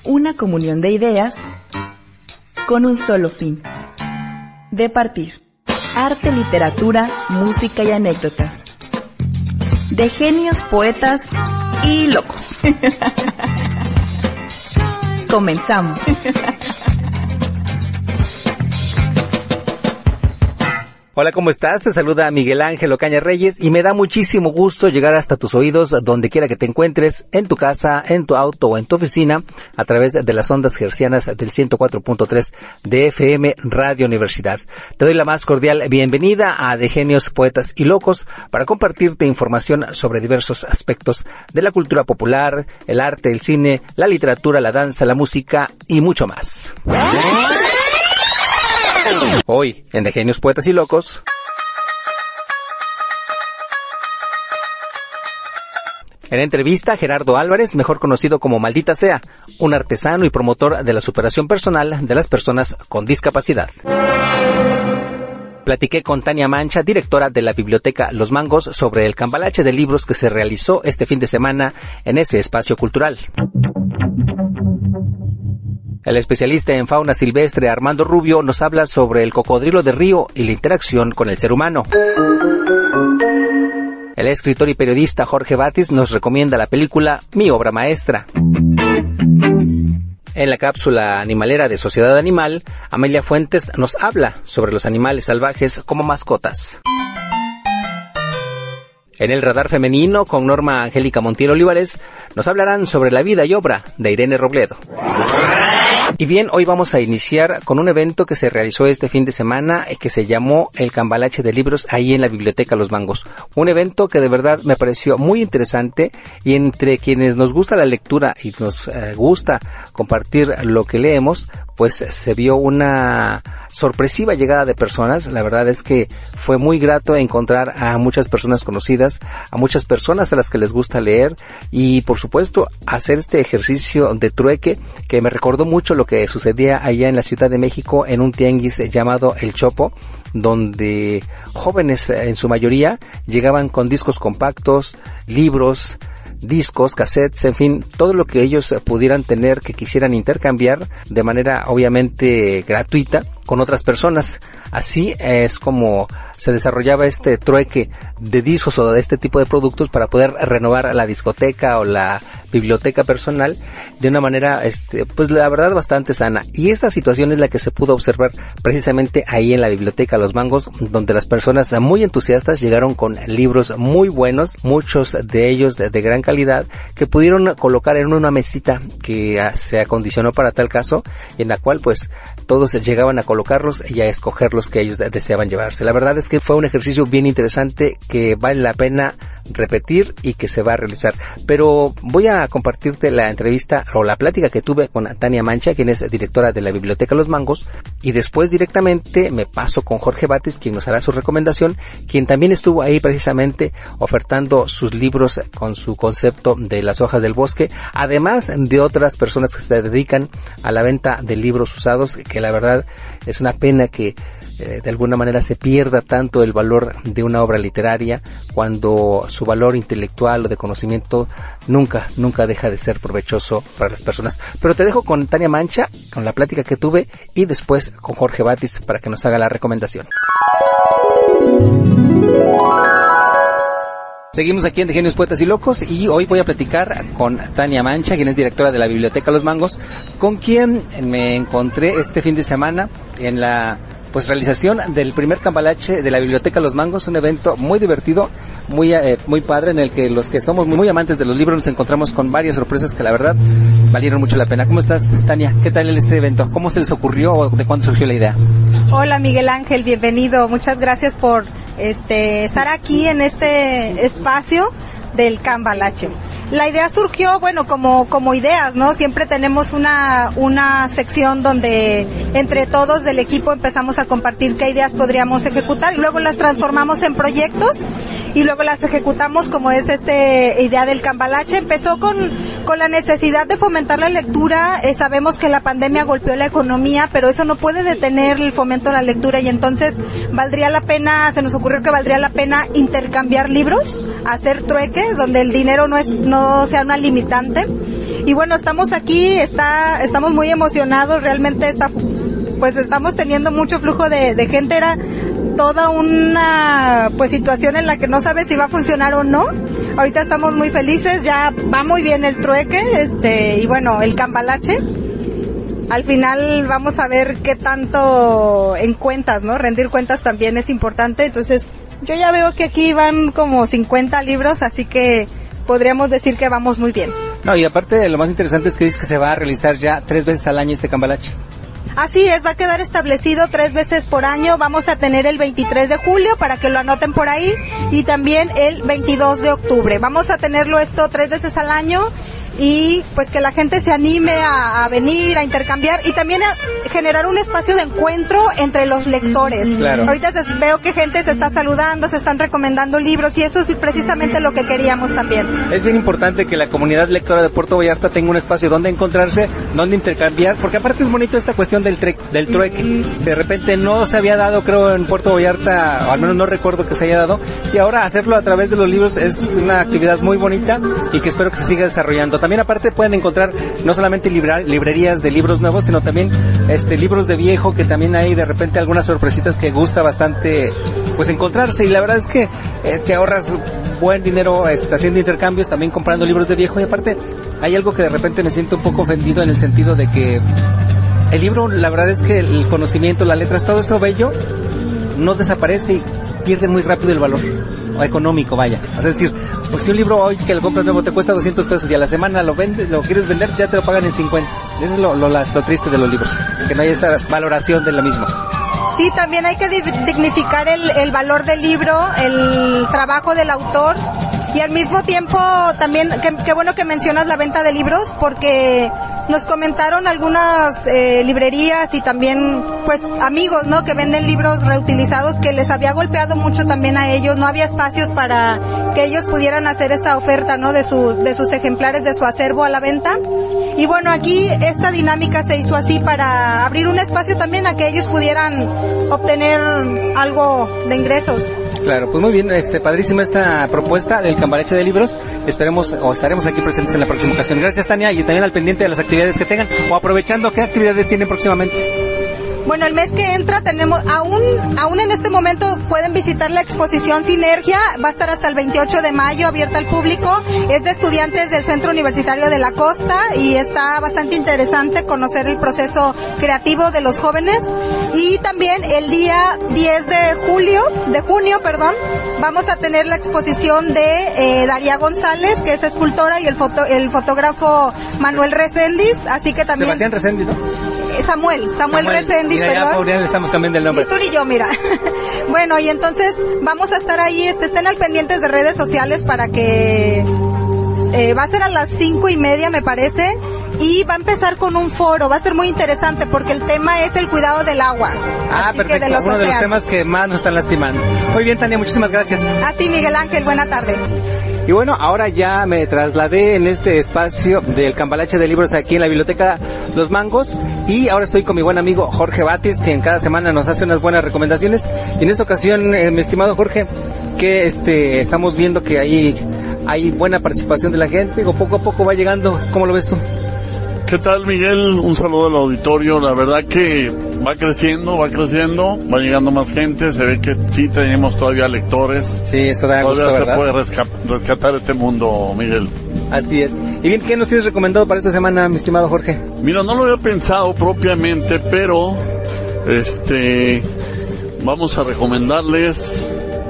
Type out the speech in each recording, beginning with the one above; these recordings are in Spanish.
una comunión de ideas con un solo fin: departir arte, literatura, música y anécdotas de genios, poetas y locos. Comenzamos. Hola, ¿cómo estás? Te saluda Miguel Ángel Ocaña Reyes y me da muchísimo gusto llegar hasta tus oídos donde quiera que te encuentres, en tu casa, en tu auto o en tu oficina, a través de las ondas hercianas del 104.3 de FM Radio Universidad. Te doy la más cordial bienvenida a De Genios, Poetas y Locos para compartirte información sobre diversos aspectos de la cultura popular, el arte, el cine, la literatura, la danza, la música y mucho más. Hoy, en De Genios, Poetas y Locos, en entrevista, Gerardo Álvarez, mejor conocido como Maldita Sea, un artesano y promotor de la superación personal de las personas con discapacidad. Platiqué con Tania Mancha, directora de la Biblioteca Los Mangos, sobre el cambalache de libros que se realizó este fin de semana en ese espacio cultural. El especialista en fauna silvestre Armando Rubio nos habla sobre el cocodrilo de río y la interacción con el ser humano. El escritor y periodista Jorge Batis nos recomienda la película Mi Obra Maestra. En la cápsula animalera de Sociedad Animal, Amelia Fuentes nos habla sobre los animales salvajes como mascotas. En el radar femenino, con Norma Angélica Montiel Olivares, nos hablarán sobre la vida y obra de Irene Robledo. Y bien, hoy vamos a iniciar con un evento que se realizó este fin de semana que se llamó el Cambalache de Libros ahí en la Biblioteca Los Mangos. Un evento que de verdad me pareció muy interesante y entre quienes nos gusta la lectura y nos gusta compartir lo que leemos, pues se vio una sorpresiva llegada de personas. La verdad es que fue muy grato encontrar a muchas personas conocidas, a muchas personas a las que les gusta leer y por supuesto hacer este ejercicio de trueque que me recordó mucho lo que sucedía allá en la Ciudad de México en un tianguis llamado El Chopo, donde jóvenes en su mayoría llegaban con discos compactos, libros, discos, cassettes, en fin, todo lo que ellos pudieran tener que quisieran intercambiar de manera obviamente gratuita con otras personas. Así es como se desarrollaba este trueque de discos o de este tipo de productos para poder renovar la discoteca o la biblioteca personal de una manera, pues la verdad bastante sana. Y esta situación es la que se pudo observar precisamente ahí en la Biblioteca Los Mangos, donde las personas muy entusiastas llegaron con libros muy buenos, muchos de ellos de gran calidad, que pudieron colocar en una mesita que se acondicionó para tal caso, en la cual pues todos llegaban a colocarlos y a escoger los que ellos deseaban llevarse. La verdad es que fue un ejercicio bien interesante que vale la pena repetir y que se va a realizar. Pero voy a compartirte la entrevista o la plática que tuve con Tania Mancha, quien es directora de la Biblioteca Los Mangos, y después directamente me paso con Jorge Batis, quien nos hará su recomendación, quien también estuvo ahí precisamente ofertando sus libros con su concepto de las hojas del bosque, además de otras personas que se dedican a la venta de libros usados, que la verdad es una pena que de alguna manera se pierda tanto el valor de una obra literaria cuando su valor intelectual o de conocimiento nunca deja de ser provechoso para las personas. Pero te dejo con Tania Mancha, con la plática que tuve, y después con Jorge Batis para que nos haga la recomendación. Seguimos aquí en De Genios, Poetas y Locos y hoy voy a platicar con Tania Mancha, quien es directora de la Biblioteca Los Mangos, con quien me encontré este fin de semana en la realización del primer cambalache de la Biblioteca Los Mangos, un evento muy divertido, muy padre, en el que los que somos muy amantes de los libros nos encontramos con varias sorpresas que la verdad valieron mucho la pena. ¿Cómo estás, Tania? ¿Qué tal en este evento? ¿Cómo se les ocurrió o de cuándo surgió la idea? Hola, Miguel Ángel, bienvenido. Muchas gracias por estar aquí en este espacio del cambalache. La idea surgió, como ideas, ¿no? Siempre tenemos una sección donde entre todos del equipo empezamos a compartir qué ideas podríamos ejecutar y luego las transformamos en proyectos y luego las ejecutamos, como es idea del cambalache. Empezó con la necesidad de fomentar la lectura. Sabemos que la pandemia golpeó la economía, pero eso no puede detener el fomento de la lectura y entonces se nos ocurrió que valdría la pena intercambiar libros, hacer trueques donde el dinero no sea una limitante Y bueno, estamos aquí, estamos muy emocionados, realmente pues estamos teniendo mucho flujo de gente, era toda una pues situación en la que no sabes si va a funcionar o no. Ahorita estamos muy felices, ya va muy bien el trueque, y bueno, el cambalache. Al final vamos a ver qué tanto en cuentas, ¿no? Rendir cuentas también es importante, entonces yo ya veo que aquí van como 50 libros, así que podríamos decir que vamos muy bien. No, y aparte lo más interesante es que dices que se va a realizar ya 3 veces al año este cambalache. Así es, va a quedar establecido 3 veces por año. Vamos a tener el 23 de julio para que lo anoten por ahí y también el 22 de octubre. Vamos a tenerlo esto 3 veces al año y pues que la gente se anime a venir, a intercambiar y también a generar un espacio de encuentro entre los lectores. Claro. Ahorita veo que gente se está saludando, se están recomendando libros y eso es precisamente lo que queríamos también. Es bien importante que la comunidad lectora de Puerto Vallarta tenga un espacio donde encontrarse, donde intercambiar, porque aparte es bonito esta cuestión del trueque. De repente no se había dado, creo, en Puerto Vallarta, o al menos no recuerdo que se haya dado, y ahora hacerlo a través de los libros es una actividad muy bonita y que espero que se siga desarrollando. También aparte pueden encontrar no solamente librerías de libros nuevos, sino también libros de viejo, que también hay de repente algunas sorpresitas que gusta bastante pues encontrarse, y la verdad es que te ahorras buen dinero haciendo intercambios, también comprando libros de viejo. Y aparte hay algo que de repente me siento un poco ofendido, en el sentido de que el libro, la verdad es que el conocimiento, las letras, todo eso bello no desaparece y pierde muy rápido el valor económico, vaya. Es decir, pues si un libro hoy que lo compras nuevo te cuesta 200 pesos y a la semana lo quieres vender, ya te lo pagan en 50. Eso es lo triste de los libros, que no hay esa valoración de lo mismo. Sí, también hay que dignificar el valor del libro, el trabajo del autor, y al mismo tiempo también, qué bueno que mencionas la venta de libros, porque nos comentaron algunas librerías y también pues amigos, ¿no?, que venden libros reutilizados, que les había golpeado mucho también a ellos, no había espacios para que ellos pudieran hacer esta oferta, ¿no?, de sus ejemplares, de su acervo a la venta. Y bueno, aquí esta dinámica se hizo así para abrir un espacio también a que ellos pudieran obtener algo de ingresos. Claro, pues muy bien, padrísima esta propuesta del cambalache de libros. Esperemos o estaremos aquí presentes en la próxima ocasión. Gracias, Tania, y también al pendiente de las actividades que tengan, o aprovechando, ¿qué actividades tienen próximamente? Bueno, el mes que entra tenemos, aún en este momento pueden visitar la exposición Sinergia, va a estar hasta el 28 de mayo abierta al público, es de estudiantes del Centro Universitario de la Costa y está bastante interesante conocer el proceso creativo de los jóvenes. Y también el día 10 de junio, vamos a tener la exposición de Daría González, que es escultora, y el fotógrafo Manuel Reséndiz, así que también... Sebastián Reséndiz, ¿no? Samuel Reséndiz, mira, perdón. Ya le estamos cambiando el nombre. Ni tú ni yo, mira. Bueno, y entonces vamos a estar ahí, estén al pendientes de redes sociales para que... va a ser a las 5:30, me parece, y va a empezar con un foro, va a ser muy interesante porque el tema es el cuidado del agua. Perfecto, uno de los temas que más nos están lastimando. Muy bien, Tania, muchísimas gracias. A ti, Miguel Ángel, buena tarde. Y bueno, ahora ya me trasladé en este espacio del cambalache de libros aquí en la Biblioteca Los Mangos, y ahora estoy con mi buen amigo Jorge Batis, que en cada semana nos hace unas buenas recomendaciones. Y en esta ocasión, mi estimado Jorge, que estamos viendo que hay buena participación de la gente, o poco a poco va llegando. ¿Cómo lo ves tú? ¿Qué tal, Miguel? Un saludo al auditorio. La verdad que va creciendo, va llegando más gente. Se ve que sí tenemos todavía lectores. Sí, eso da gusto, ¿verdad? Todavía se puede rescatar este mundo, Miguel. Así es. Y bien, ¿qué nos tienes recomendado para esta semana, mi estimado Jorge? Mira, no lo había pensado propiamente, pero vamos a recomendarles...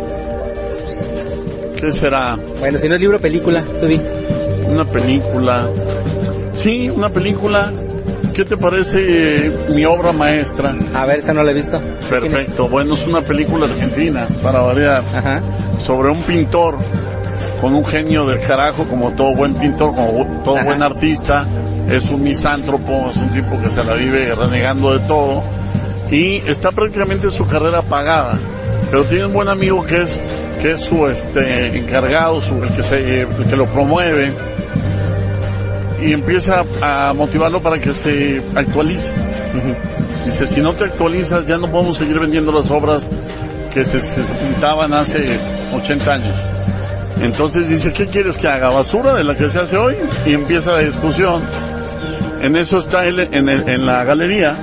¿Qué será? Bueno, si no es libro, película, tú di. Una película. Sí, una película. ¿Qué te parece Mi Obra Maestra? A ver, esa no la he visto. Perfecto. Bueno, es una película argentina, para variar. Ajá. Sobre un pintor con un genio del carajo, como todo buen pintor, como todo buen artista. Es un misántropo, es un tipo que se la vive renegando de todo. Y está prácticamente su carrera pagada. Pero tiene un buen amigo que es su encargado, el que lo promueve, y empieza a motivarlo para que se actualice. Dice, si no te actualizas ya no podemos seguir vendiendo las obras que se pintaban hace 80 años. Entonces dice, ¿qué quieres que haga? ¿Basura de la que se hace hoy? Y empieza la discusión. En eso está él en la galería,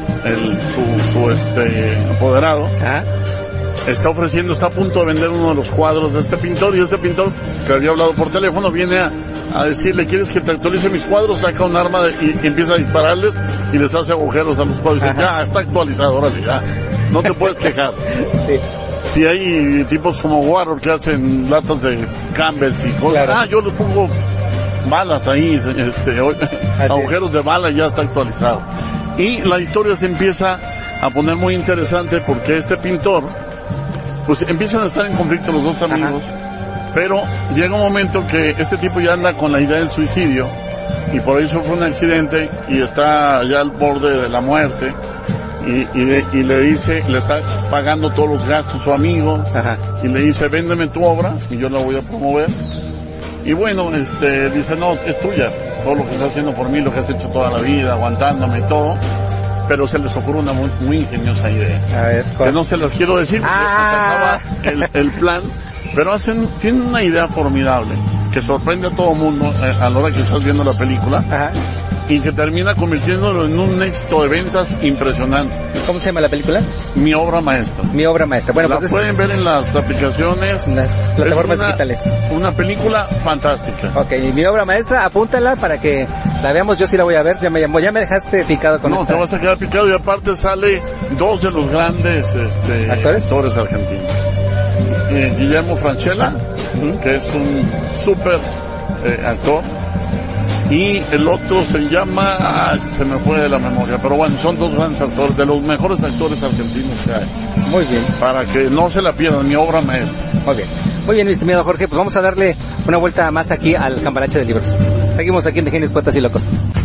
su apoderado. Está ofreciendo, está a punto de vender uno de los cuadros de este pintor, y este pintor, que había hablado por teléfono, viene a decirle, ¿quieres que te actualice mis cuadros? Saca un arma y empieza a dispararles y les hace agujeros a los cuadros. Dice, ya, está actualizado, órale, ya. No te puedes quejar. Sí. Si hay tipos como Warhol que hacen latas de Campbell's y cosas, claro. Yo les pongo balas ahí, agujeros de bala, y ya está actualizado. Y la historia se empieza a poner muy interesante porque este pintor, pues empiezan a estar en conflicto los dos amigos, pero llega un momento que este tipo ya anda con la idea del suicidio y por eso fue un accidente y está ya al borde de la muerte y le dice, le está pagando todos los gastos su amigo y le dice, véndeme tu obra y yo la voy a promover. Y bueno, dice, no, es tuya, todo lo que estás haciendo por mí, lo que has hecho toda la vida, aguantándome y todo. Pero se les ocurre una muy ingeniosa idea. A ver, que no se las quiero decir porque acaba el plan, pero tienen una idea formidable que sorprende a todo mundo a la hora que estás viendo la película. Y que termina convirtiéndolo en un éxito de ventas impresionante. ¿Cómo se llama la película? Mi obra maestra. Mi obra maestra. Bueno, la pueden ver en las aplicaciones, en las plataformas digitales. Una película fantástica. Ok, Mi obra maestra, apúntala para que la veamos. Yo sí la voy a ver. Ya me dejaste picado con esta. No, te vas a quedar picado, y aparte sale dos de los grandes actores argentinos. Guillermo Francella, que es un súper actor. Y el otro se llama, se me fue de la memoria, pero bueno, son dos grandes actores, de los mejores actores argentinos que hay. Muy bien. Para que no se la pierdan, mi obra maestra. Muy bien. Muy bien, mi estimado Jorge, pues vamos a darle una vuelta más aquí al Cambalache de Libros. Seguimos aquí en De Genios, Poetas y Locos.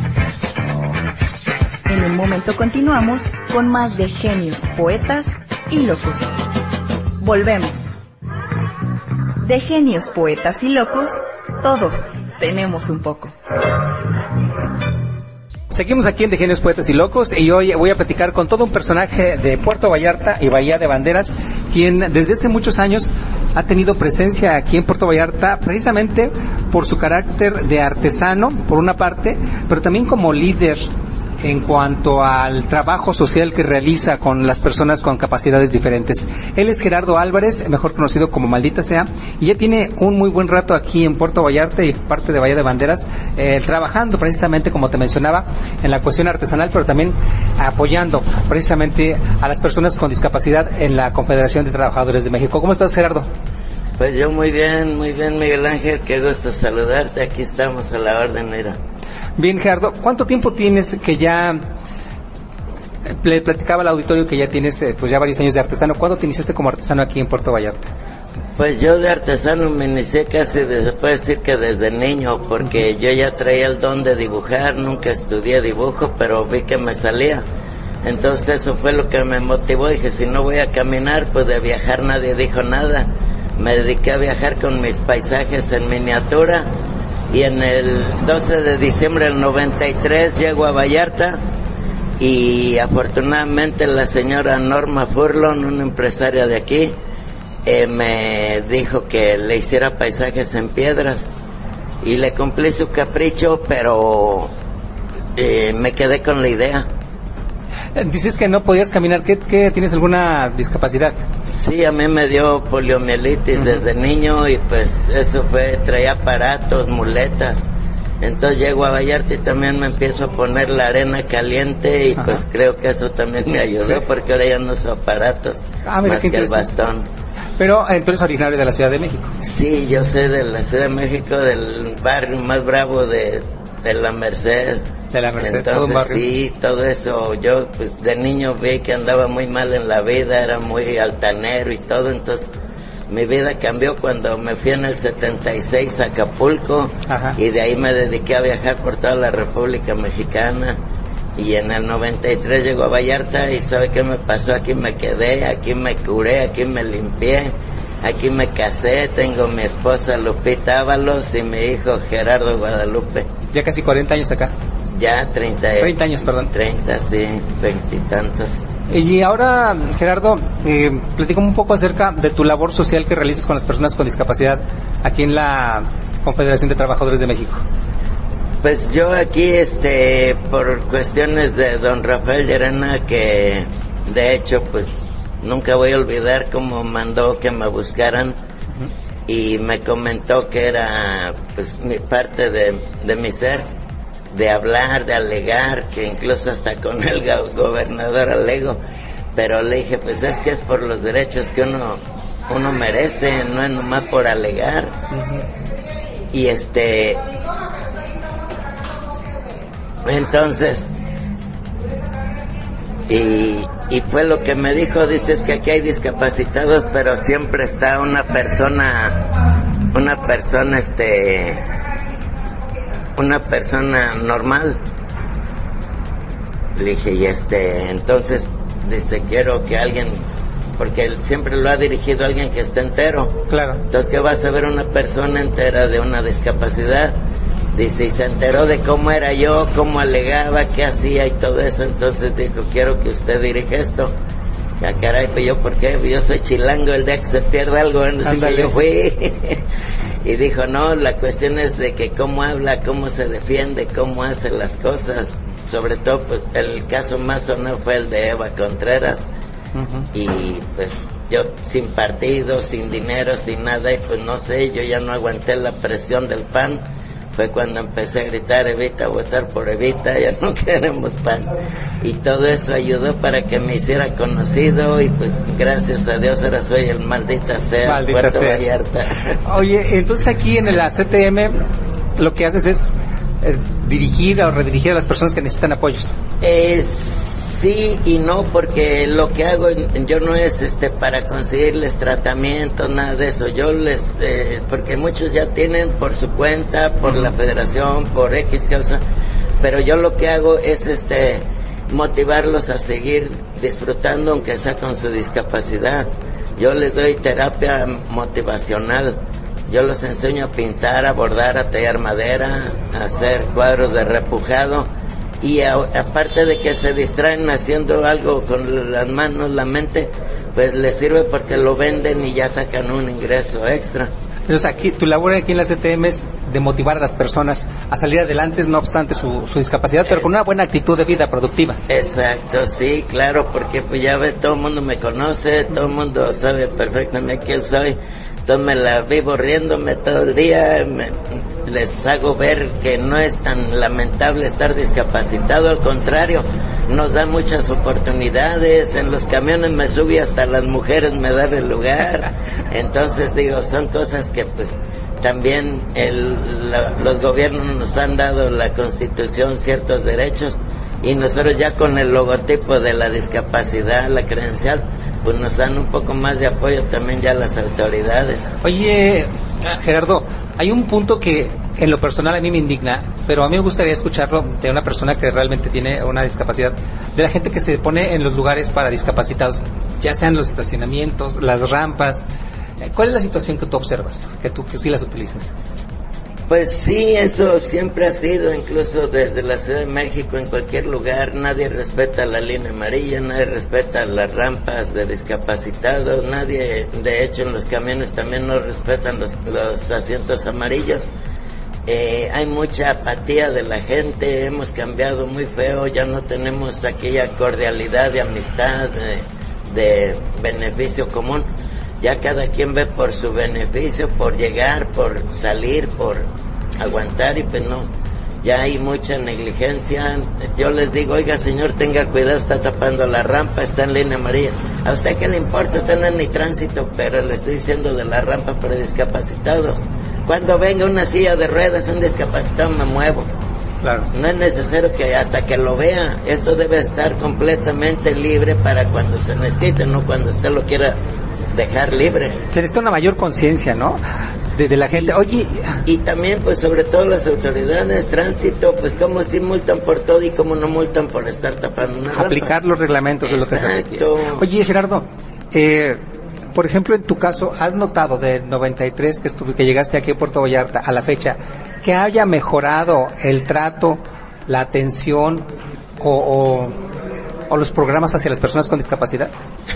En un momento continuamos con más de Genios, Poetas y Locos. Volvemos. De Genios, Poetas y Locos, todos tenemos un poco. Seguimos aquí en De Genios, Poetas y Locos, y hoy voy a platicar con todo un personaje de Puerto Vallarta y Bahía de Banderas, quien desde hace muchos años ha tenido presencia aquí en Puerto Vallarta precisamente por su carácter de artesano, por una parte, pero también como líder en cuanto al trabajo social que realiza con las personas con capacidades diferentes. Él es Gerardo Álvarez, mejor conocido como Maldita Sea, y ya tiene un muy buen rato aquí en Puerto Vallarta y parte de Bahía de Banderas, trabajando precisamente, como te mencionaba, en la cuestión artesanal, pero también apoyando precisamente a las personas con discapacidad en la Confederación de Trabajadores de México. ¿Cómo estás, Gerardo? Pues yo muy bien, Miguel Ángel, qué gusto saludarte, aquí estamos a la orden, mira. Bien, Gerardo, ¿cuánto tiempo tienes que ya, le platicaba al auditorio que ya tienes pues ya varios años de artesano? ¿Cuándo te iniciaste como artesano aquí en Puerto Vallarta? Pues yo de artesano me inicié casi, se puede decir que desde niño, porque yo ya traía el don de dibujar, nunca estudié dibujo, pero vi que me salía. Entonces eso fue lo que me motivó, dije, si no voy a caminar, pues de viajar nadie dijo nada. Me dediqué a viajar con mis paisajes en miniatura, y en el 12 de diciembre del 93 llego a Vallarta, y afortunadamente la señora Norma Furlon, una empresaria de aquí, me dijo que le hiciera paisajes en piedras, y le cumplí su capricho, pero me quedé con la idea. Dices que no podías caminar, ¿qué tienes alguna discapacidad? Sí, a mí me dio poliomielitis desde niño, y pues eso traía aparatos, muletas. Entonces llego a Vallarta y también me empiezo a poner la arena caliente, y pues creo que eso también me ayudó, porque ahora ya no uso aparatos, más que el bastón. Pero tú eres originario de la Ciudad de México. Sí, yo soy de la Ciudad de México, del barrio más bravo de la Merced. De la Merced. Entonces, todo un barrio. Sí, todo eso, yo pues de niño vi que andaba muy mal en la vida, era muy altanero y todo, entonces mi vida cambió cuando me fui en el 76 a Acapulco. Y de ahí me dediqué a viajar por toda la República Mexicana, y en el 93 llego a Vallarta, y ¿sabe qué me pasó? Aquí me quedé, aquí me curé, aquí me limpié, aquí me casé, tengo mi esposa Lupita Ábalos y mi hijo Gerardo Guadalupe. Ya casi 40 años acá. Ya 30 años, perdón. 30, sí, 20 y tantos. Y ahora, Gerardo, platícame un poco acerca de tu labor social que realizas con las personas con discapacidad aquí en la Confederación de Trabajadores de México. Pues yo aquí, por cuestiones de don Rafael Llerena, que de hecho, pues nunca voy a olvidar cómo mandó que me buscaran y me comentó que era, pues, mi parte de mi ser, de hablar, de alegar, que incluso hasta con el gobernador alego, pero le dije, pues es que es por los derechos que uno merece, no es nomás por alegar. Y entonces, y fue lo que me dijo, dices que aquí hay discapacitados, pero siempre está una persona normal. Le dije, y entonces, dice, quiero que alguien, porque él siempre lo ha dirigido a alguien que esté entero. Claro. Entonces, ¿qué vas a ver una persona entera de una discapacidad? Dice, y se enteró de cómo era yo, cómo alegaba, qué hacía y todo eso. Entonces dijo, quiero que usted dirija esto. Ya, caray, pues yo, ¿por qué? Yo soy chilango, el día que se pierde algo, así que yo fui. Y dijo, no, la cuestión es de que cómo habla, cómo se defiende, cómo hace las cosas. Sobre todo, pues, el caso más sonado fue el de Eva Contreras. Y pues yo sin partido, sin dinero, sin nada, y pues no sé, yo ya no aguanté la presión del PAN. Fue cuando empecé a gritar, Evita, votar por Evita, ya no queremos PAN. Y todo eso ayudó para que me hiciera conocido, y pues gracias a Dios ahora soy el maldita sea Puerto Vallarta. Oye, entonces aquí en la CTM lo que haces es dirigir o redirigir a las personas que necesitan apoyos. Sí y no, porque lo que hago yo no es para conseguirles tratamiento, nada de eso. Yo porque muchos ya tienen por su cuenta, por la federación, por X causa, pero yo lo que hago es motivarlos a seguir disfrutando, aunque sea con su discapacidad. Yo les doy terapia motivacional. Yo los enseño a pintar, a bordar, a tallar madera, a hacer cuadros de repujado. Y aparte de que se distraen haciendo algo con las manos, la mente, pues les sirve porque lo venden y ya sacan un ingreso extra. Entonces aquí, tu labor aquí en la CTM es de motivar a las personas a salir adelante, no obstante su discapacidad, pero con una buena actitud de vida productiva. Exacto, sí, claro, porque pues ya ves, todo el mundo me conoce, todo el mundo sabe perfectamente quién soy. Entonces me la vivo riéndome todo el día, les hago ver que no es tan lamentable estar discapacitado, al contrario, nos da muchas oportunidades. En los camiones me subí, hasta las mujeres me dan el lugar. Entonces digo, son cosas que pues también los gobiernos nos han dado, la Constitución, ciertos derechos, y nosotros ya con el logotipo de la discapacidad, la credencial, pues nos dan un poco más de apoyo también ya las autoridades. Oye, Gerardo, hay un punto que en lo personal a mí me indigna, pero a mí me gustaría escucharlo de una persona que realmente tiene una discapacidad, de la gente que se pone en los lugares para discapacitados, ya sean los estacionamientos, las rampas. ¿Cuál es la situación que tú observas, que sí las utilizas? Pues sí, eso siempre ha sido, incluso desde la Ciudad de México, en cualquier lugar, nadie respeta la línea amarilla, nadie respeta las rampas de discapacitados, nadie, de hecho en los camiones también no respetan los asientos amarillos. Hay mucha apatía de la gente, hemos cambiado muy feo, ya no tenemos aquella cordialidad de amistad, de beneficio común. Ya cada quien ve por su beneficio, por llegar, por salir, por aguantar, y pues no, ya hay mucha negligencia. Yo les digo, oiga señor, tenga cuidado, está tapando la rampa, está en línea amarilla. ¿A usted qué le importa? Usted no es ni tránsito, pero le estoy diciendo de la rampa para discapacitados. Cuando venga una silla de ruedas, un discapacitado, me muevo. Claro. No es necesario que hasta que lo vea, esto debe estar completamente libre para cuando se necesite, no cuando usted lo quiera dejar libre. Se necesita una mayor conciencia, ¿no? De la gente. Oye, y también pues sobre todo las autoridades, tránsito, pues como si multan por todo y como no multan por estar tapando una aplicar rampa. Los reglamentos. Exacto. De lo que se requiere. Oye, Gerardo, por ejemplo, en tu caso, ¿has notado del 93 que llegaste aquí a Puerto Vallarta a la fecha que haya mejorado el trato, la atención o o los programas hacia las personas con discapacidad?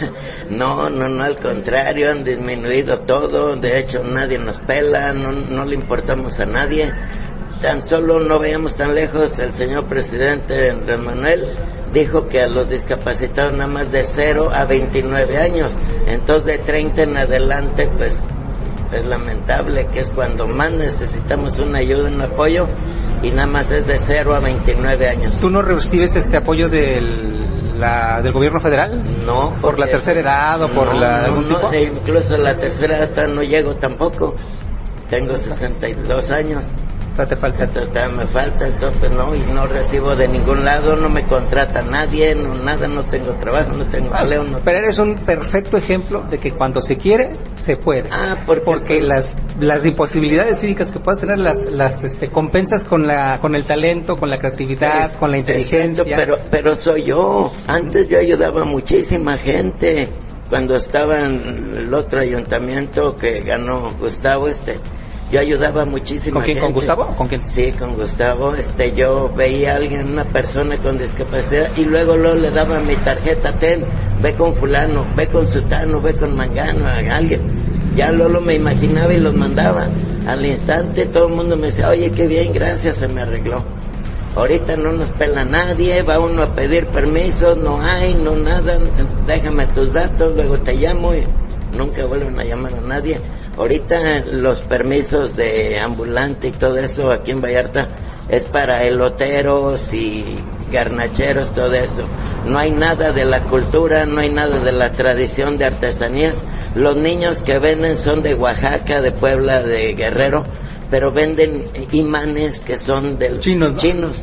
No, al contrario, han disminuido todo. De hecho, nadie nos pela, no le importamos a nadie. Tan solo no veamos tan lejos, el señor presidente Andrés Manuel dijo que a los discapacitados nada más de 0 a 29 años. Entonces de 30 en adelante, pues es lamentable, que es cuando más necesitamos una ayuda, un apoyo, y nada más es de 0 a 29 años. ¿Tú no recibes este apoyo del gobierno federal? No. ¿Por la tercera edad o por algún tipo? Incluso la tercera edad todavía no llego tampoco. Tengo 62 años. Te falta. Entonces todavía me falta, entonces pues no, y no recibo de ningún lado, no me contrata nadie, nada, no tengo trabajo, no tengo empleo. Pero eres un perfecto ejemplo de que cuando se quiere, se puede. Porque las imposibilidades físicas que puedas tener las compensas con el talento, con la creatividad, con la inteligencia. Exacto, pero soy yo. Antes yo ayudaba a muchísima gente. Cuando estaba en el otro ayuntamiento que ganó Gustavo, yo ayudaba muchísima gente. ¿Con Gustavo? ¿Con quién? Sí, con Gustavo. Yo veía a alguien, una persona con discapacidad, y luego le daba mi tarjeta, ve con fulano, ve con sutano, ve con mangano, a alguien. Ya Lolo me imaginaba y los mandaba. Al instante todo el mundo me decía, oye, qué bien, gracias, se me arregló. Ahorita no nos pela nadie, va uno a pedir permiso, no hay, no nada, déjame tus datos, luego te llamo, y nunca vuelven a llamar a nadie. Ahorita los permisos de ambulante y todo eso aquí en Vallarta es para eloteros y garnacheros, todo eso. No hay nada de la cultura, no hay nada de la tradición de artesanías. Los niños que venden son de Oaxaca, de Puebla, de Guerrero, pero venden imanes que son del chinos, ¿no? Chinos.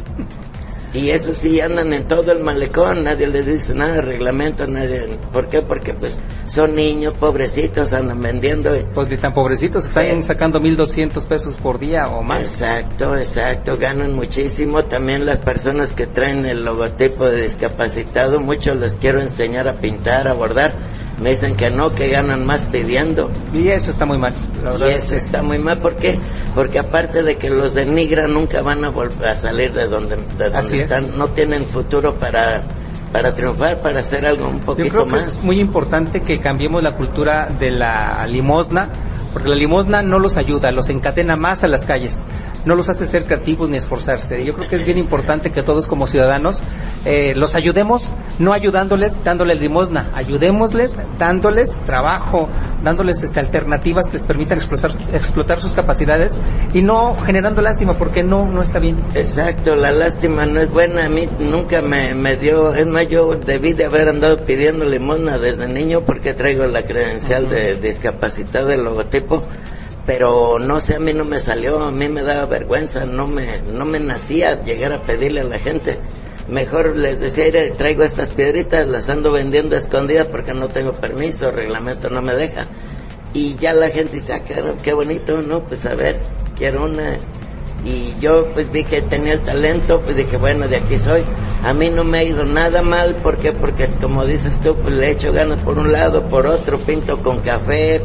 Y eso sí, andan en todo el malecón, nadie les dice nada, reglamento, nadie. ¿Por qué? Porque pues son niños pobrecitos, andan vendiendo. Pues ni tan pobrecitos, están sacando 1,200 pesos por día o más. Exacto, ganan muchísimo. También las personas que traen el logotipo de discapacitado, muchos les quiero enseñar a pintar, a bordar. Me dicen que no, que ganan más pidiendo. Y eso está muy mal. Está muy mal, ¿por qué? Porque aparte de que los denigran, nunca van a volver a salir de donde están. No tienen futuro para triunfar, para hacer algo un poquito más. Yo creo que es muy importante que cambiemos la cultura de la limosna, porque la limosna no los ayuda, los encadena más a las calles, no los hace ser creativos ni esforzarse. Yo creo que es bien importante que todos como ciudadanos los ayudemos, no ayudándoles dándoles limosna, ayudémosles dándoles trabajo, dándoles alternativas que les permitan explotar sus capacidades y no generando lástima, porque no está bien. Exacto, la lástima no es buena. A mí nunca me dio, es más, yo debí de haber andado pidiendo limosna desde niño porque traigo la credencial de discapacitado del logotipo. Pero no sé, a mí no me salió, a mí me daba vergüenza, no me nacía llegar a pedirle a la gente. Mejor les decía, traigo estas piedritas, las ando vendiendo escondidas porque no tengo permiso, el reglamento no me deja. Y ya la gente dice, qué bonito, ¿no? Pues a ver, quiero una. Y yo pues vi que tenía el talento, pues dije, bueno, de aquí soy. A mí no me ha ido nada mal, ¿por qué? Porque como dices tú, pues le echo ganas por un lado, por otro, pinto con café,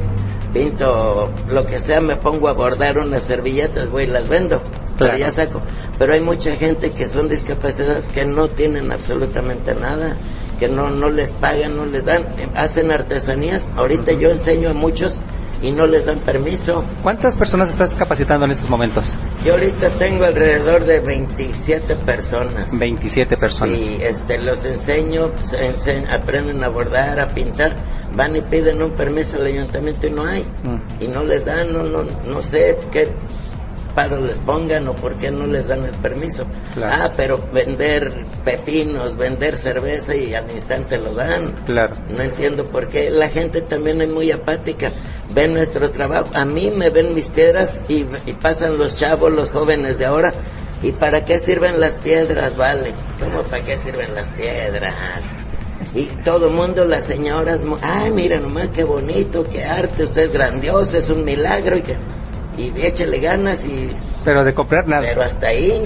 pinto lo que sea, me pongo a bordar unas servilletas, voy y las vendo, pero ya saco. Pero hay mucha gente que son discapacitados que no tienen absolutamente nada, que no les pagan, no les dan, hacen artesanías. Ahorita yo enseño a muchos y no les dan permiso. ¿Cuántas personas estás capacitando en estos momentos? Yo ahorita tengo alrededor de 27 personas. 27 personas. Sí, los enseño, aprenden a bordar, a pintar, van y piden un permiso al ayuntamiento y no hay. Y no les dan, no sé qué paro les pongan o por qué no les dan el permiso. Claro. Pero vender pepinos, vender cerveza y al instante lo dan. Claro. No entiendo por qué. La gente también es muy apática. Ven nuestro trabajo. A mí me ven mis piedras y pasan los chavos, los jóvenes de ahora. ¿Y para qué sirven las piedras, vale? ¿Cómo para qué sirven las piedras? Y todo el mundo, las señoras, ay, mira nomás qué bonito, qué arte, usted es grandioso, es un milagro y échale ganas pero de comprar nada. Pero hasta ahí.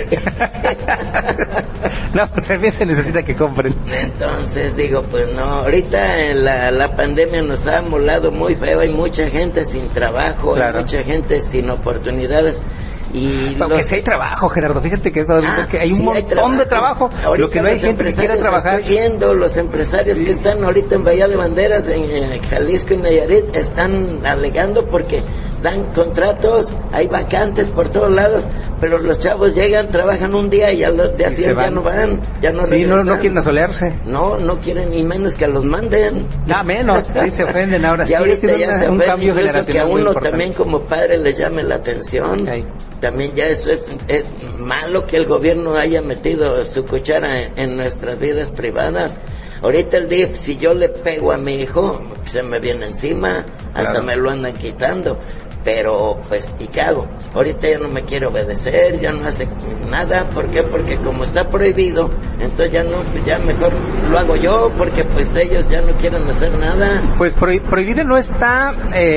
No, pues también se necesita que compren. Entonces digo, pues no, ahorita la pandemia nos ha molado muy feo, hay mucha gente sin trabajo, claro. Hay mucha gente sin oportunidades. Y aunque sí hay trabajo, Gerardo, fíjate que, que hay un montón de trabajo. Ahorita lo que no hay gente que quiera trabajar. Estoy viendo los empresarios que están ahorita en Bahía de Banderas, en Jalisco y Nayarit, están alegando porque dan contratos, hay vacantes por todos lados, pero los chavos llegan, trabajan un día y al día siguiente ya no van, ya no regresan. No quieren asolearse. No quieren ni menos que los manden. Menos, sí se ofenden ahora. Y ahorita ya se un ofenden, cambio generacional que a uno importante. también como padre le llame la atención. Okay. También ya eso es malo que el gobierno haya metido su cuchara en nuestras vidas privadas. Ahorita el DIF, si yo le pego a mi hijo, se me viene encima, hasta me lo andan quitando. Pero, pues, ¿y qué hago? Ahorita ya no me quiere obedecer, ya no hace nada. ¿Por qué? Porque como está prohibido, entonces ya mejor lo hago yo, porque pues ellos ya no quieren hacer nada. Pues prohibido no está,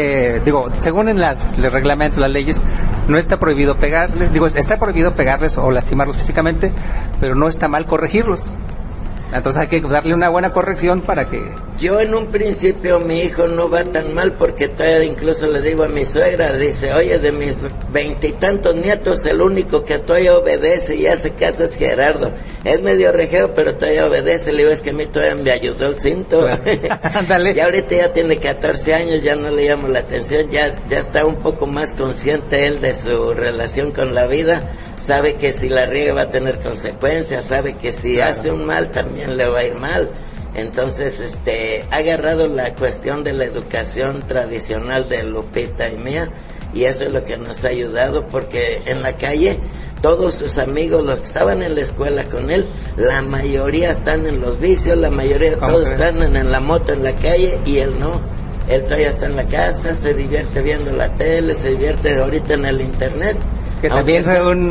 según en los reglamentos, las leyes, no está prohibido pegarles, está prohibido pegarles o lastimarlos físicamente, pero no está mal corregirlos. Entonces hay que darle una buena corrección para que... Yo en un principio mi hijo no va tan mal porque todavía incluso le digo a mi suegra, dice, oye, de mis 20 y tantos nietos, el único que todavía obedece y hace caso es Gerardo. Es medio rejeo, pero todavía obedece. Le digo, es que a mí todavía me ayudó el cinto. Ándale. Y ahorita ya tiene 14 años, ya no le llamo la atención, ya está un poco más consciente él de su relación con la vida. Sabe que si la riega va a tener consecuencias, sabe que si hace un mal también le va a ir mal. Entonces, ha agarrado la cuestión de la educación tradicional de Lupita y mía, y eso es lo que nos ha ayudado, porque en la calle todos sus amigos, los que estaban en la escuela con él, la mayoría están en los vicios, la mayoría todos están en la moto en la calle, y él no. Él todavía está en la casa, se divierte viendo la tele, se divierte ahorita en el internet. Que también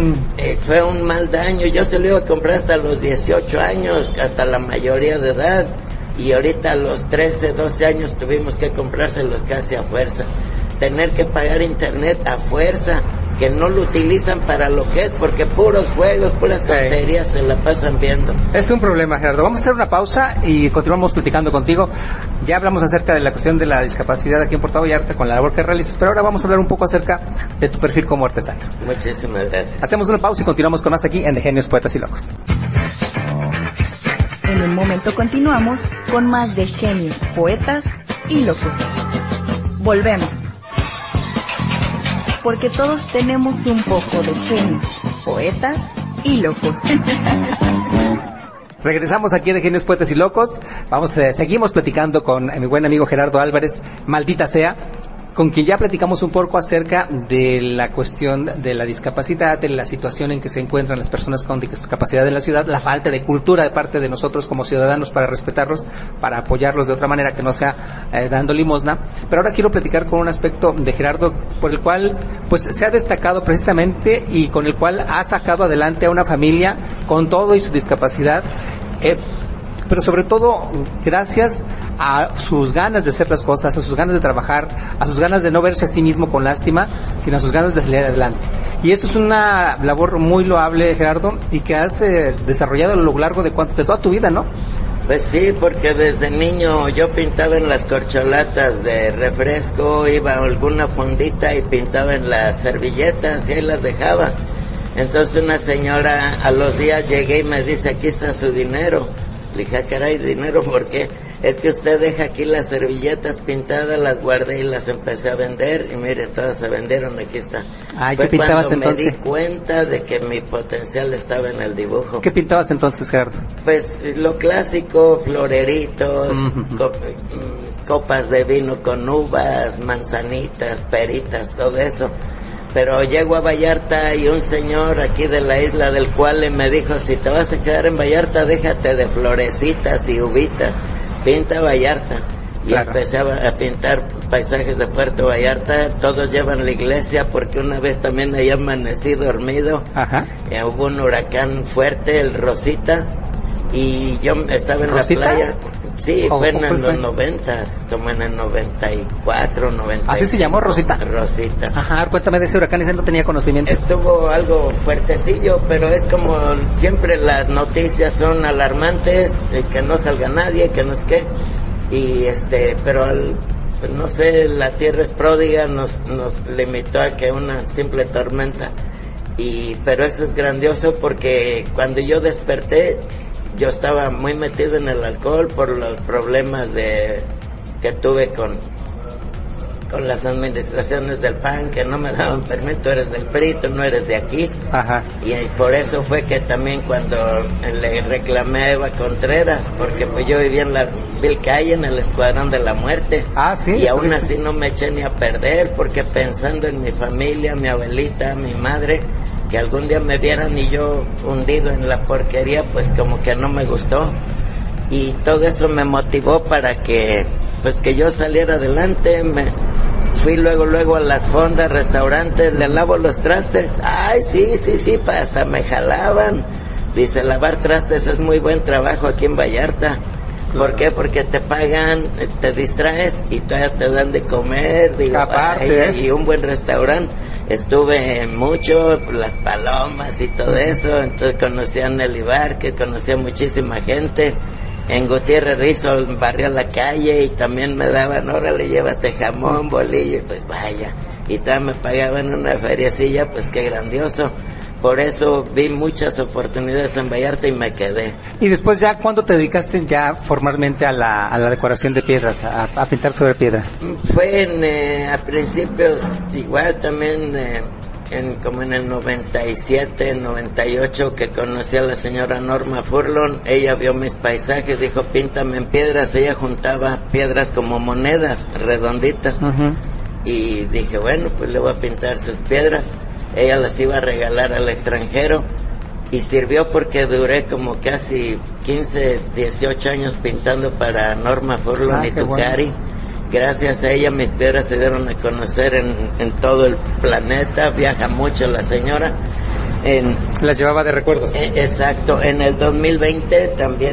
fue un mal daño. Yo se lo iba a comprar hasta los 18 años, hasta la mayoría de edad, y ahorita a los 13, 12 años tuvimos que comprárselos casi a fuerza. Tener que pagar internet a fuerza, que no lo utilizan para lo que es, porque puros juegos, puras tonterías se la pasan viendo. Es un problema, Gerardo. Vamos a hacer una pausa y continuamos platicando contigo. Ya hablamos acerca de la cuestión de la discapacidad aquí en Puerto Vallarta con la labor que realizas, pero ahora vamos a hablar un poco acerca de tu perfil como artesano. Muchísimas gracias. Hacemos una pausa y continuamos con más aquí en De Genios, Poetas y Locos. En un momento continuamos con más de Genios, Poetas y Locos. Volvemos. Porque todos tenemos un poco de genios, poetas y locos. Regresamos aquí de Genios, Poetas y Locos. Seguimos platicando con mi buen amigo Gerardo Álvarez, maldita sea, con quien ya platicamos un poco acerca de la cuestión de la discapacidad, de la situación en que se encuentran las personas con discapacidad en la ciudad, la falta de cultura de parte de nosotros como ciudadanos para respetarlos, para apoyarlos de otra manera que no sea dando limosna. Pero ahora quiero platicar con un aspecto de Gerardo por el cual pues se ha destacado precisamente y con el cual ha sacado adelante a una familia con todo y su discapacidad, pero sobre todo gracias a sus ganas de hacer las cosas, a sus ganas de trabajar, a sus ganas de no verse a sí mismo con lástima, sino a sus ganas de salir adelante. Y eso es una labor muy loable, Gerardo, y que has desarrollado a lo largo de toda tu vida, ¿no? Pues sí, porque desde niño yo pintaba en las corcholatas de refresco, iba a alguna fondita y pintaba en las servilletas y ahí las dejaba. Entonces una señora a los días llegué y me dice, aquí está su dinero. Le dije, caray, ¿dinero por qué? Es que usted deja aquí las servilletas pintadas, las guardé y las empecé a vender, y mire, todas se vendieron, aquí está. ¿Qué pintabas cuando entonces? me di cuenta de que mi potencial estaba en el dibujo. ¿Qué pintabas entonces, Gerardo? Pues lo clásico, floreritos, copas de vino con uvas, manzanitas, peritas, todo eso. Pero llego a Vallarta y un señor aquí de la isla del Cuale me dijo, si te vas a quedar en Vallarta, déjate de florecitas y uvitas, pinta Vallarta. Y empecé a pintar paisajes de Puerto Vallarta, todos llevan la iglesia porque una vez también ahí amanecí dormido. Hubo un huracán fuerte, el Rosita, y yo estaba en ¿Rosita? La playa. Sí, fue en los 90s, como en el 94, 95. ¿Así se llamó, Rosita? Rosita. Cuéntame de ese huracán, ese no tenía conocimiento. Estuvo algo fuertecillo, pero es como siempre las noticias son alarmantes, que no salga nadie, que no es qué. Y pero pues no sé, la tierra es pródiga, nos limitó a que una simple tormenta. Pero eso es grandioso porque cuando yo desperté, yo estaba muy metido en el alcohol por los problemas que tuve con las administraciones del PAN, que no me daban permiso. Tú eres del PRI, tú no eres de aquí. Ajá. Y por eso fue que también cuando le reclamé a Eva Contreras, porque pues yo vivía en la Vilcaya, en el Escuadrón de la Muerte. Ah, sí. Y aún así no me eché ni a perder, porque pensando en mi familia, mi abuelita, mi madre, que algún día me vieran y yo hundido en la porquería, pues como que no me gustó. Y todo eso me motivó para que yo saliera adelante. Me fui luego a las fondas, restaurantes, le lavo los trastes. Ay, sí, hasta me jalaban. Dice, lavar trastes es muy buen trabajo aquí en Vallarta. ¿Por qué? Porque te pagan, te distraes y todavía te dan de comer. Digo, aparte, y un buen restaurante. Estuve mucho, las Palomas y todo eso. Entonces conocí a Nelly Várquez, conocí a muchísima gente. En Gutiérrez Rizo barría la calle y también me daban, órale, llévate jamón, bolillo, pues vaya. Y también me pagaban una feriecilla, pues qué grandioso. Por eso vi muchas oportunidades en Vallarta y me quedé. Y después ya, ¿cuándo te dedicaste ya formalmente a la decoración de piedras, a pintar sobre piedra? Fue a principios, igual también, como en el 97, 98, que conocí a la señora Norma Furlon. Ella vio mis paisajes, dijo, píntame en piedras. Ella juntaba piedras como monedas, redonditas. Uh-huh. Y dije, bueno, pues le voy a pintar sus piedras. Ella las iba a regalar al extranjero. Y sirvió porque duré como casi 15, 18 años pintando para Norma Furlon y Tucari. Bueno. Gracias a ella mis piedras se dieron a conocer en todo el planeta. Viaja mucho la señora. La llevaba de recuerdo. Exacto. En el 2020 también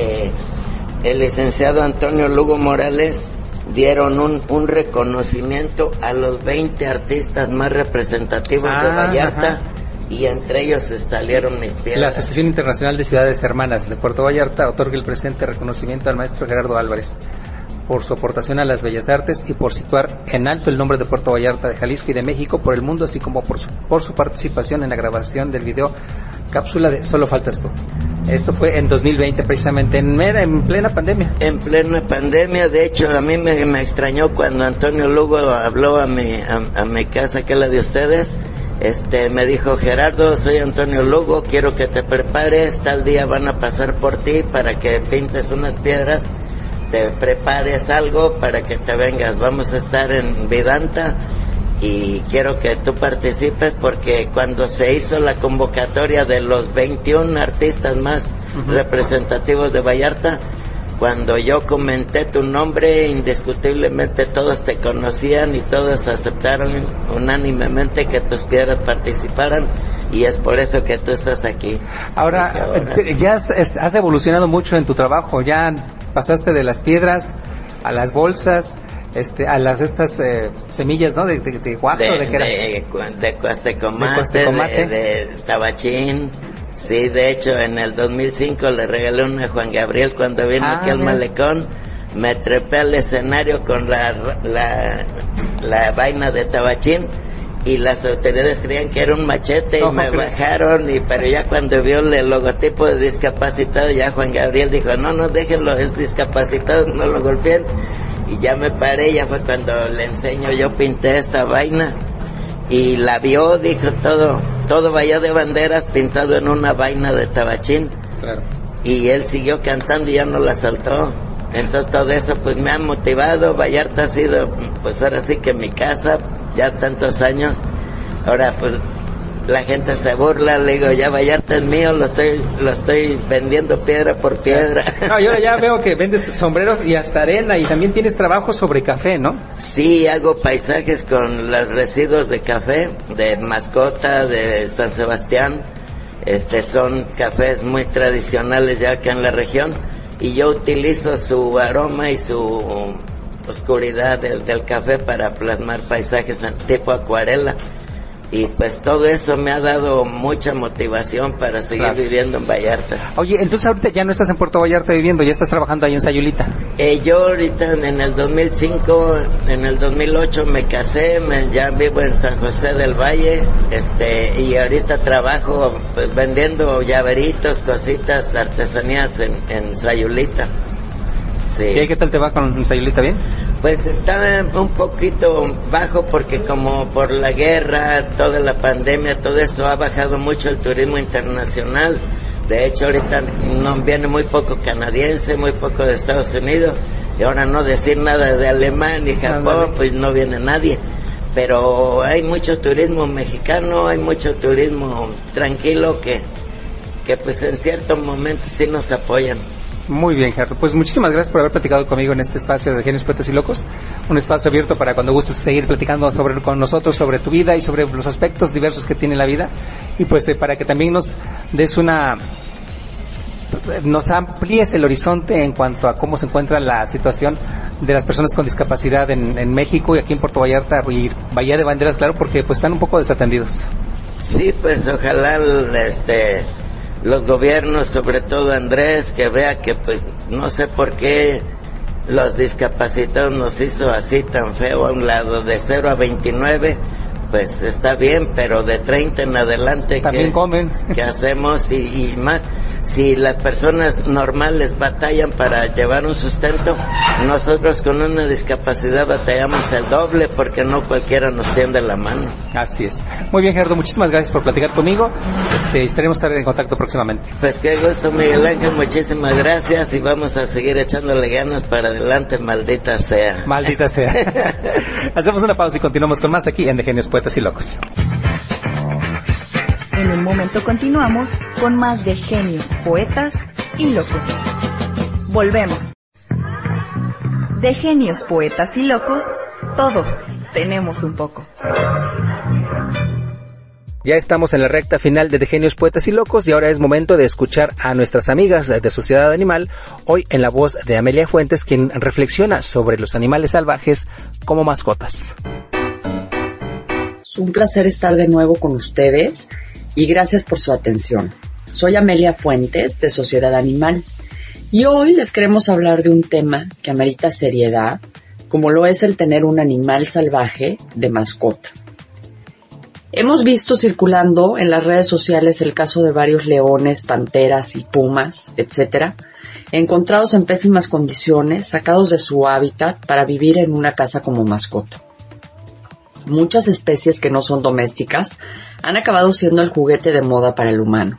el licenciado Antonio Lugo Morales dieron un reconocimiento a los 20 artistas más representativos de Vallarta. Ajá. Y entre ellos salieron mis piedras. La Asociación Internacional de Ciudades Hermanas de Puerto Vallarta otorga el presente reconocimiento al maestro Gerardo Álvarez por su aportación a las bellas artes y por situar en alto el nombre de Puerto Vallarta, de Jalisco y de México por el mundo, así como por su participación en la grabación del video cápsula de Solo Faltas Tú. Esto fue en 2020, precisamente, en plena pandemia. En plena pandemia, de hecho, a mí me extrañó cuando Antonio Lugo habló a mi casa, que es la de ustedes. Me dijo, Gerardo, soy Antonio Lugo, quiero que te prepares, tal día van a pasar por ti para que pintes unas piedras, te prepares algo para que te vengas. Vamos a estar en Vidanta y quiero que tú participes, porque cuando se hizo la convocatoria de los 21 artistas más representativos de Vallarta, cuando yo comenté tu nombre, indiscutiblemente todos te conocían y todos aceptaron unánimemente que tus piedras participaran, y es por eso que tú estás aquí. Ahora ya has evolucionado mucho en tu trabajo, ya pasaste de las piedras a las bolsas, a estas semillas, ¿no? De guajo, de cuastecomate, de tabachín. Sí, de hecho, en el 2005 le regalé una a Juan Gabriel cuando vino aquí al malecón. Me trepé al escenario con la vaina de tabachín y las autoridades creían que era un machete y me bajaron, pero ya cuando vio el logotipo de discapacitado, ya Juan Gabriel dijo, no, déjenlo, es discapacitado, no lo golpeen. Y ya me paré, ya fue cuando le enseño, yo pinté esta vaina. Y la vio, dijo, todo Bahía de Banderas pintado en una vaina de tabachín. Claro. Y él siguió cantando y ya no la soltó. Entonces todo eso pues me ha motivado. Vallarta ha sido, pues ahora sí que mi casa, ya tantos años. Ahora pues la gente se burla, le digo, ya Vallarta es mío, lo estoy vendiendo piedra por piedra. No, yo ya veo que vendes sombreros y hasta arena, y también tienes trabajo sobre café, ¿no? Sí, hago paisajes con los residuos de café, de Mascota, de San Sebastián. Son cafés muy tradicionales ya acá en la región, y yo utilizo su aroma y su oscuridad del café para plasmar paisajes tipo acuarela. Y pues todo eso me ha dado mucha motivación para seguir viviendo en Vallarta. Oye, entonces ahorita ya no estás en Puerto Vallarta viviendo, ya estás trabajando ahí en Sayulita. Yo ahorita en el 2005, en el 2008 me casé, ya vivo en San José del Valle, y ahorita trabajo pues, vendiendo llaveritos, cositas, artesanías en Sayulita. Sí. ¿Qué tal te va con Sayulita? ¿Bien? Pues está un poquito bajo porque como por la guerra, toda la pandemia, todo eso ha bajado mucho el turismo internacional. De hecho ahorita no viene muy poco canadiense, muy poco de Estados Unidos, y ahora no decir nada de Alemania y Japón, pues no viene nadie. Pero hay mucho turismo mexicano, hay mucho turismo tranquilo que pues en ciertos momentos sí nos apoyan. Muy bien, Gerardo. Pues muchísimas gracias por haber platicado conmigo en este espacio de Genios, Poetas y Locos. Un espacio abierto para cuando gustes seguir platicando con nosotros sobre tu vida y sobre los aspectos diversos que tiene la vida. Y pues para que también nos des nos amplíes el horizonte en cuanto a cómo se encuentra la situación de las personas con discapacidad en México y aquí en Puerto Vallarta y Bahía de Banderas, claro, porque pues están un poco desatendidos. Sí, pues ojalá los gobiernos, sobre todo Andrés, que vea que pues no sé por qué los discapacitados nos hizo así tan feo a un lado, de 0 a 29, pues está bien, pero de 30 en adelante también comen. ¿Qué hacemos? Y más, si las personas normales batallan para llevar un sustento, nosotros con una discapacidad batallamos el doble porque no cualquiera nos tiende la mano. Así es. Muy bien, Gerardo, muchísimas gracias por platicar conmigo. Estaremos en contacto próximamente. Pues qué gusto, Miguel Ángel, muchísimas gracias y vamos a seguir echándole ganas para adelante, maldita sea. Maldita sea. Hacemos una pausa y continuamos con más aquí en De Genios, Poetas y Locos. En un momento continuamos con más de Genios, Poetas y Locos. Volvemos. De Genios, Poetas y Locos, todos tenemos un poco. Ya estamos en la recta final de Genios, Poetas y Locos y ahora es momento de escuchar a nuestras amigas de Sociedad Animal, hoy en la voz de Amelia Fuentes, quien reflexiona sobre los animales salvajes como mascotas. Es un placer estar de nuevo con ustedes y gracias por su atención. Soy Amelia Fuentes de Sociedad Animal y hoy les queremos hablar de un tema que amerita seriedad, como lo es el tener un animal salvaje de mascota. Hemos visto circulando en las redes sociales el caso de varios leones, panteras y pumas, etcétera, encontrados en pésimas condiciones, sacados de su hábitat para vivir en una casa como mascota. Muchas especies que no son domésticas han acabado siendo el juguete de moda para el humano.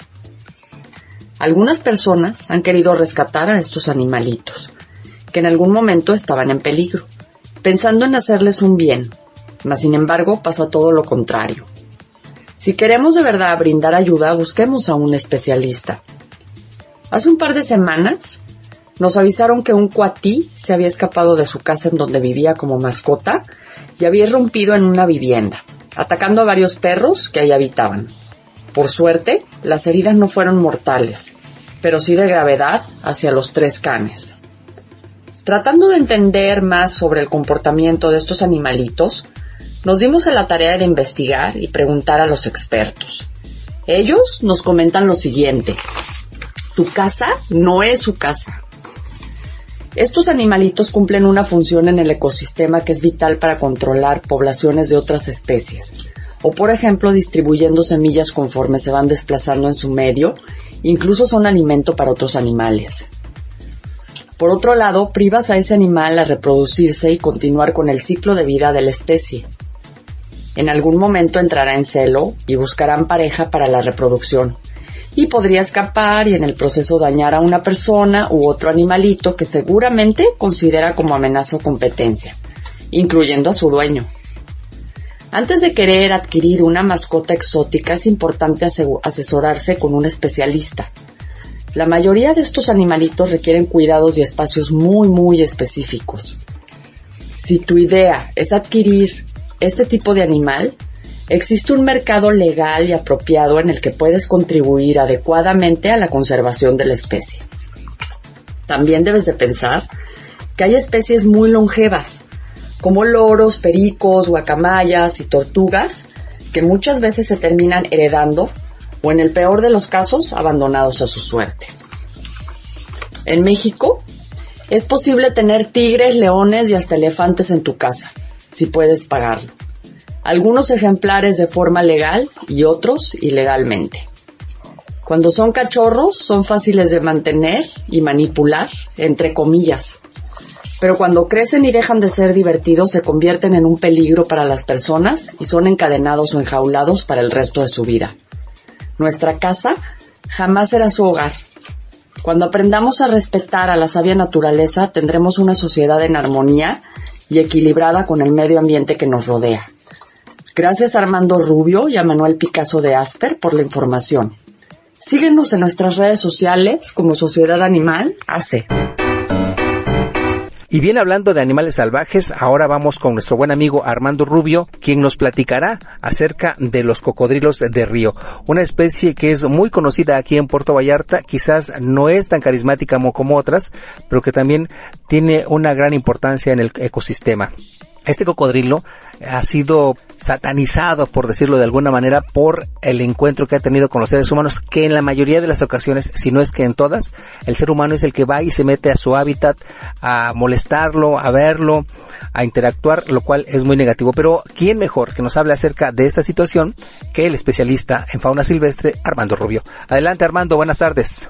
Algunas personas han querido rescatar a estos animalitos, que en algún momento estaban en peligro, pensando en hacerles un bien, mas sin embargo pasa todo lo contrario. Si queremos de verdad brindar ayuda, busquemos a un especialista. Hace un par de semanas nos avisaron que un cuatí se había escapado de su casa en donde vivía como mascota y había irrumpido en una vivienda, atacando a varios perros que ahí habitaban. Por suerte, las heridas no fueron mortales, pero sí de gravedad hacia los 3 canes. Tratando de entender más sobre el comportamiento de estos animalitos, nos dimos a la tarea de investigar y preguntar a los expertos. Ellos nos comentan lo siguiente: tu casa no es su casa. Estos animalitos cumplen una función en el ecosistema que es vital para controlar poblaciones de otras especies, o por ejemplo distribuyendo semillas conforme se van desplazando en su medio, incluso son alimento para otros animales. Por otro lado, privas a ese animal a reproducirse y continuar con el ciclo de vida de la especie. En algún momento entrará en celo y buscarán pareja para la reproducción. Y podría escapar y en el proceso dañar a una persona u otro animalito que seguramente considera como amenaza o competencia, incluyendo a su dueño. Antes de querer adquirir una mascota exótica es importante asesorarse con un especialista. La mayoría de estos animalitos requieren cuidados y espacios muy específicos. Si tu idea es adquirir este tipo de animal, existe un mercado legal y apropiado en el que puedes contribuir adecuadamente a la conservación de la especie. También debes de pensar que hay especies muy longevas, como loros, pericos, guacamayas y tortugas, que muchas veces se terminan heredando o, en el peor de los casos, abandonados a su suerte. En México es posible tener tigres, leones y hasta elefantes en tu casa, si puedes pagarlo. Algunos ejemplares de forma legal y otros ilegalmente. Cuando son cachorros, son fáciles de mantener y manipular, entre comillas. Pero cuando crecen y dejan de ser divertidos, se convierten en un peligro para las personas y son encadenados o enjaulados para el resto de su vida. Nuestra casa jamás será su hogar. Cuando aprendamos a respetar a la sabia naturaleza, tendremos una sociedad en armonía y equilibrada con el medio ambiente que nos rodea. Gracias a Armando Rubio y a Manuel Picasso de Asper por la información. Síguenos en nuestras redes sociales como Sociedad Animal AC. Y bien, hablando de animales salvajes, ahora vamos con nuestro buen amigo Armando Rubio, quien nos platicará acerca de los cocodrilos de río, una especie que es muy conocida aquí en Puerto Vallarta, quizás no es tan carismática como otras, pero que también tiene una gran importancia en el ecosistema. Este cocodrilo ha sido satanizado, por decirlo de alguna manera, por el encuentro que ha tenido con los seres humanos, que en la mayoría de las ocasiones, si no es que en todas, el ser humano es el que va y se mete a su hábitat a molestarlo, a verlo, a interactuar, lo cual es muy negativo. Pero ¿quién mejor que nos hable acerca de esta situación que el especialista en fauna silvestre, Armando Rubio? Adelante, Armando, buenas tardes.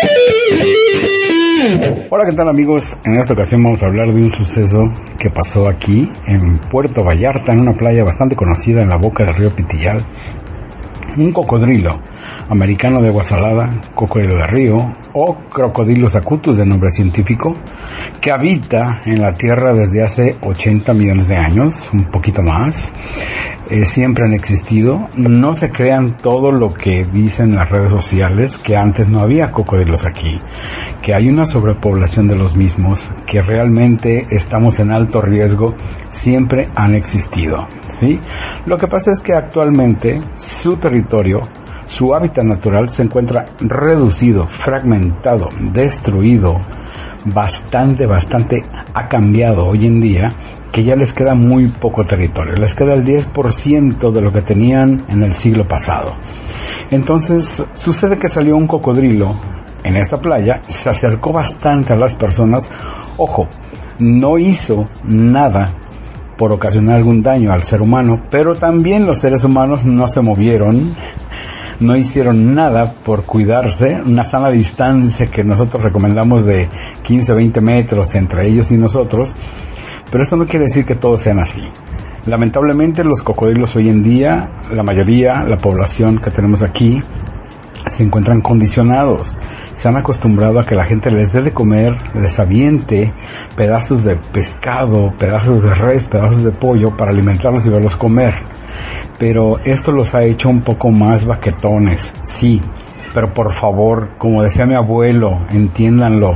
Hola, ¿qué tal, amigos? En esta ocasión vamos a hablar de un suceso que pasó aquí en Puerto Vallarta, en una playa bastante conocida en la boca del río Pitillal. Un cocodrilo americano de agua salada, cocodrilo de río o Crocodylus acutus de nombre científico, que habita en la Tierra desde hace 80 millones de años, un poquito más. Siempre han existido. No se crean todo lo que dicen las redes sociales, que antes no había cocodrilos aquí, que hay una sobrepoblación de los mismos, que realmente estamos en alto riesgo. Siempre han existido, ¿sí? Lo que pasa es que actualmente su territorio, su hábitat natural, se encuentra reducido, fragmentado, destruido, bastante ha cambiado hoy en día, que ya les queda muy poco territorio, les queda el 10% de lo que tenían en el siglo pasado. Entonces sucede que salió un cocodrilo en esta playa, se acercó bastante a las personas. Ojo, no hizo nada por ocasionar algún daño al ser humano, pero también los seres humanos no se movieron, no hicieron nada por cuidarse. Una sana distancia que nosotros recomendamos de 15-20 metros entre ellos y nosotros, pero esto no quiere decir que todos sean así. Lamentablemente los cocodrilos hoy en día, la mayoría, la población que tenemos aquí, se encuentran condicionados. Se han acostumbrado a que la gente les dé de comer, les aviente pedazos de pescado, pedazos de res, pedazos de pollo para alimentarlos y verlos comer. Pero esto los ha hecho un poco más baquetones, sí, pero por favor, como decía mi abuelo, entiéndanlo.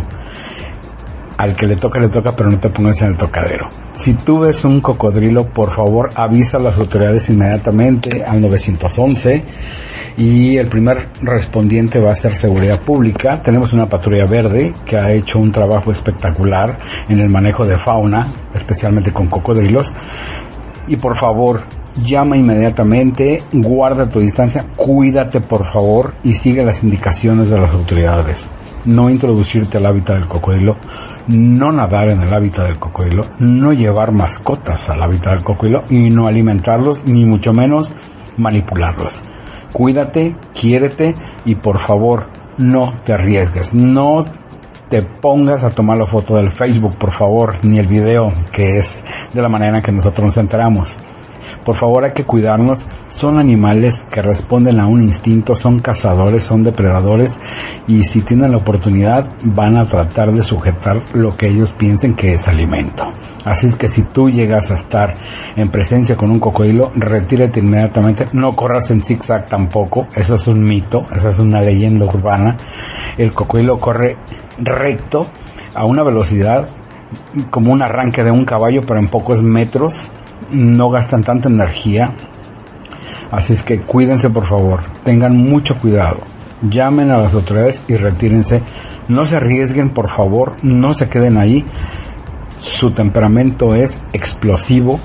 Al que le toca, pero no te pongas en el tocadero. Si tú ves un cocodrilo, por favor, avisa a las autoridades inmediatamente al 911 y el primer respondiente va a ser Seguridad Pública. Tenemos una patrulla verde que ha hecho un trabajo espectacular en el manejo de fauna, especialmente con cocodrilos. Y por favor, llama inmediatamente, guarda tu distancia, cuídate por favor y sigue las indicaciones de las autoridades. No introducirte al hábitat del cocodrilo, no nadar en el hábitat del cocodrilo, no llevar mascotas al hábitat del cocodrilo y no alimentarlos, ni mucho menos manipularlos. Cuídate, quiérete y por favor no te arriesgues, no te pongas a tomar la foto del Facebook, por favor, ni el video, que es de la manera en que nosotros nos enteramos. Por favor, hay que cuidarnos. Son animales que responden a un instinto, son cazadores, son depredadores y si tienen la oportunidad van a tratar de sujetar lo que ellos piensen que es alimento. Así es que si tú llegas a estar en presencia con un cocodrilo, retírate inmediatamente. No corras en zigzag tampoco, eso es un mito, esa es una leyenda urbana. El cocodrilo corre recto a una velocidad como un arranque de un caballo, pero en pocos metros. No gastan tanta energía, así es que cuídense por favor, tengan mucho cuidado, llamen a las autoridades y retírense, no se arriesguen por favor, no se queden ahí. Su temperamento es explosivo,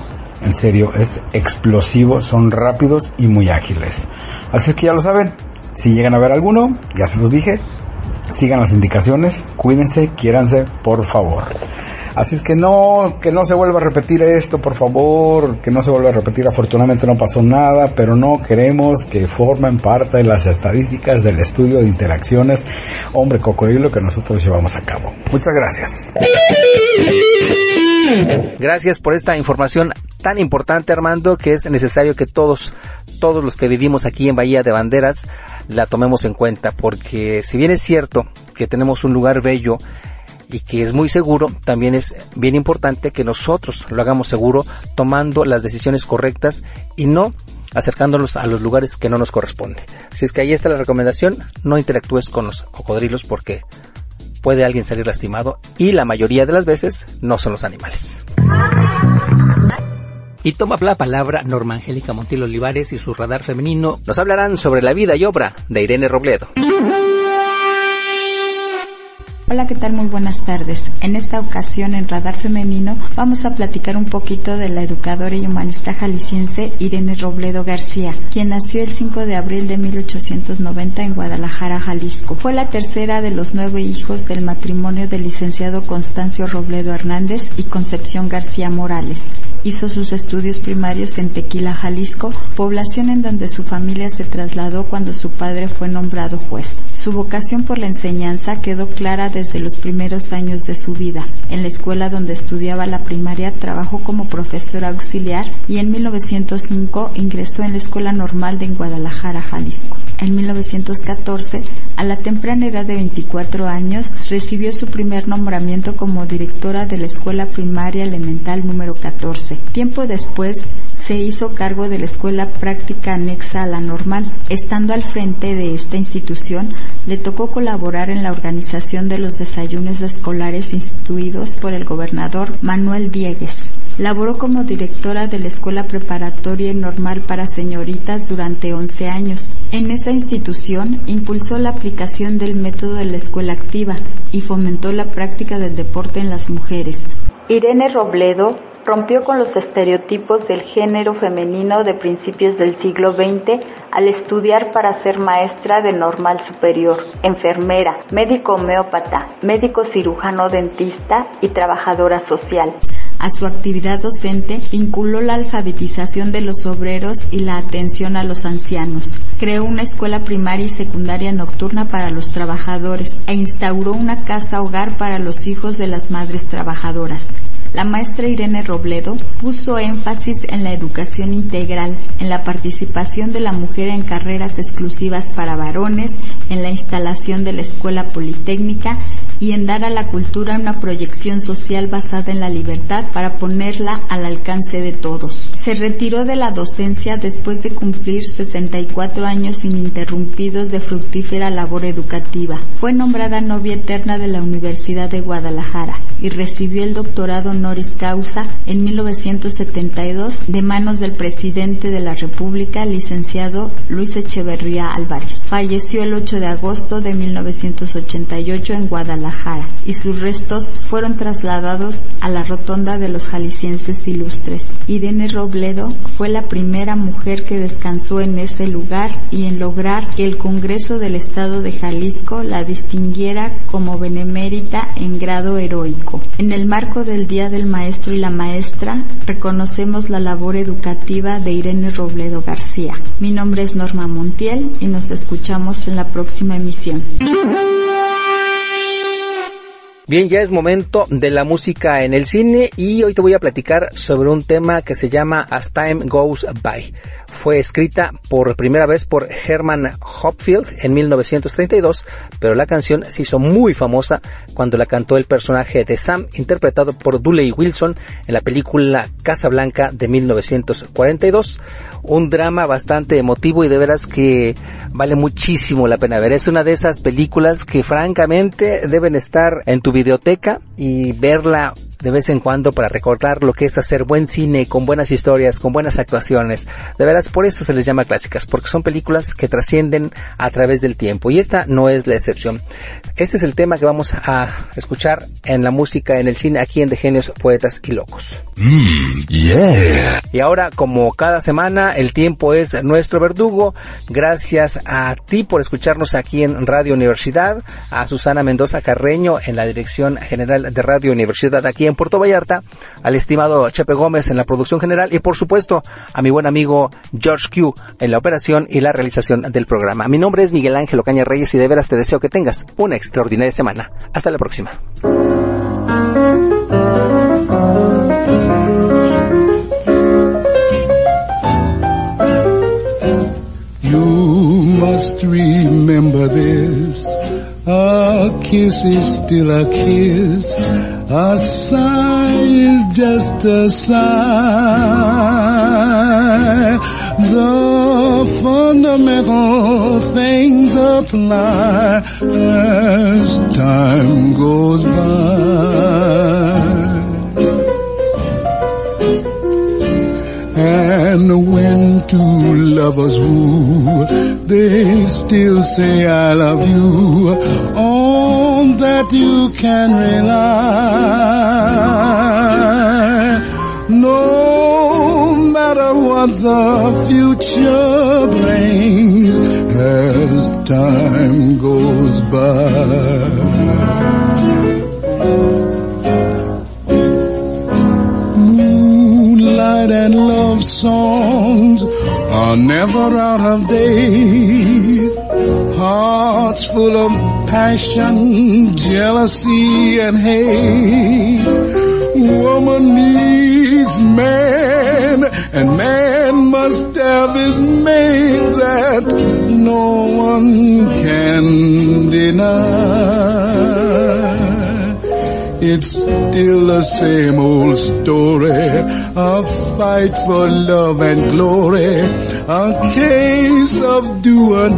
En serio, es explosivo, son rápidos y muy ágiles. Así es que ya lo saben, si llegan a ver alguno, ya se los dije, sigan las indicaciones, cuídense, quiéranse, por favor. Así es que no se vuelva a repetir esto, por favor, que no se vuelva a repetir. Afortunadamente no pasó nada, pero no queremos que formen parte de las estadísticas del estudio de interacciones hombre cocodrilo que nosotros llevamos a cabo. Muchas gracias. Gracias por esta información tan importante, Armando, que es necesario que todos los que vivimos aquí en Bahía de Banderas la tomemos en cuenta, porque si bien es cierto que tenemos un lugar bello y que es muy seguro, también es bien importante que nosotros lo hagamos seguro, tomando las decisiones correctas y no acercándonos a los lugares que no nos corresponde. Así es que ahí está la recomendación: no interactúes con los cocodrilos porque puede alguien salir lastimado, y la mayoría de las veces no son los animales. Y toma la palabra Norma Angélica Montiel Olivares y su radar femenino. Nos hablarán sobre la vida y obra de Irene Robledo. Hola, ¿qué tal? Muy buenas tardes. En esta ocasión, en Radar Femenino, vamos a platicar un poquito de la educadora y humanista jalisciense Irene Robledo García, quien nació el 5 de abril de 1890 en Guadalajara, Jalisco. Fue la tercera de los 9 hijos del matrimonio del licenciado Constancio Robledo Hernández y Concepción García Morales. Hizo sus estudios primarios en Tequila, Jalisco, población en donde su familia se trasladó cuando su padre fue nombrado juez. Su vocación por la enseñanza quedó clara desde los primeros años de su vida. En la escuela donde estudiaba la primaria trabajó como profesora auxiliar y en 1905 ingresó en la Escuela Normal de Guadalajara, Jalisco. En 1914, a la temprana edad de 24 años, recibió su primer nombramiento como directora de la Escuela Primaria Elemental número 14. Tiempo después, se hizo cargo de la escuela práctica anexa a la normal. Estando al frente de esta institución, le tocó colaborar en la organización de los desayunos escolares instituidos por el gobernador Manuel Diegues. Laboró como directora de la Escuela Preparatoria Normal para Señoritas durante 11 años. En esa institución impulsó la aplicación del método de la escuela activa y fomentó la práctica del deporte en las mujeres. Irene Robledo rompió con los estereotipos del género femenino de principios del siglo XX al estudiar para ser maestra de normal superior, enfermera, médico homeópata, médico cirujano dentista y trabajadora social. A su actividad docente vinculó la alfabetización de los obreros y la atención a los ancianos. Creó una escuela primaria y secundaria nocturna para los trabajadores e instauró una casa hogar para los hijos de las madres trabajadoras. La maestra Irene Robledo puso énfasis en la educación integral, en la participación de la mujer en carreras exclusivas para varones, en la instalación de la escuela politécnica y en dar a la cultura una proyección social basada en la libertad para ponerla al alcance de todos. Se retiró de la docencia después de cumplir 64 años ininterrumpidos de fructífera labor educativa. Fue nombrada novia eterna de la Universidad de Guadalajara y recibió el doctorado honoris causa en 1972 de manos del presidente de la República, licenciado Luis Echeverría Álvarez. Falleció el 8 de agosto de 1988 en Guadalajara y sus restos fueron trasladados a la rotonda de los jaliscienses ilustres. Irene Robledo fue la primera mujer que descansó en ese lugar y en lograr que el Congreso del Estado de Jalisco la distinguiera como benemérita en grado heroico. En el marco del Día del Maestro y la Maestra, reconocemos la labor educativa de Irene Robledo García. Mi nombre es Norma Montiel y nos escuchamos en la próxima emisión. Bien, ya es momento de la música en el cine y hoy te voy a platicar sobre un tema que se llama As Time Goes By. Fue escrita por primera vez por Herman Hopfield en 1932, pero la canción se hizo muy famosa cuando la cantó el personaje de Sam, interpretado por Dooley Wilson en la película Casablanca de 1942. Un drama bastante emotivo y de veras que vale muchísimo la pena ver. Es una de esas películas que francamente deben estar en tu videoteca y verla de vez en cuando para recordar lo que es hacer buen cine con buenas historias, con buenas actuaciones. De veras, por eso se les llama clásicas, porque son películas que trascienden a través del tiempo y esta no es la excepción. Este es el tema que vamos a escuchar en la música en el cine aquí en De Genios, Poetas y Locos. Yeah. Y ahora, como cada semana, el tiempo es nuestro verdugo. Gracias a ti por escucharnos aquí en Radio Universidad, a Susana Mendoza Carreño en la dirección general de Radio Universidad aquí en Puerto Vallarta, al estimado Chepe Gómez en la producción general y por supuesto a mi buen amigo George Q en la operación y la realización del programa. Mi nombre es Miguel Ángel Ocaña Reyes y de veras te deseo que tengas una extraordinaria semana. Hasta la próxima. You must remember this, a kiss is still a kiss, a sigh is just a sigh. The fundamental things apply as time goes by. And when two lovers woo, they still say I love you, on that you can rely. No matter what the future brings as time goes by. And love songs are never out of date. Hearts full of passion, jealousy and hate. Woman needs man, and man must have his mate that no one can deny. It's still the same old story, a fight for love and glory, a case of do or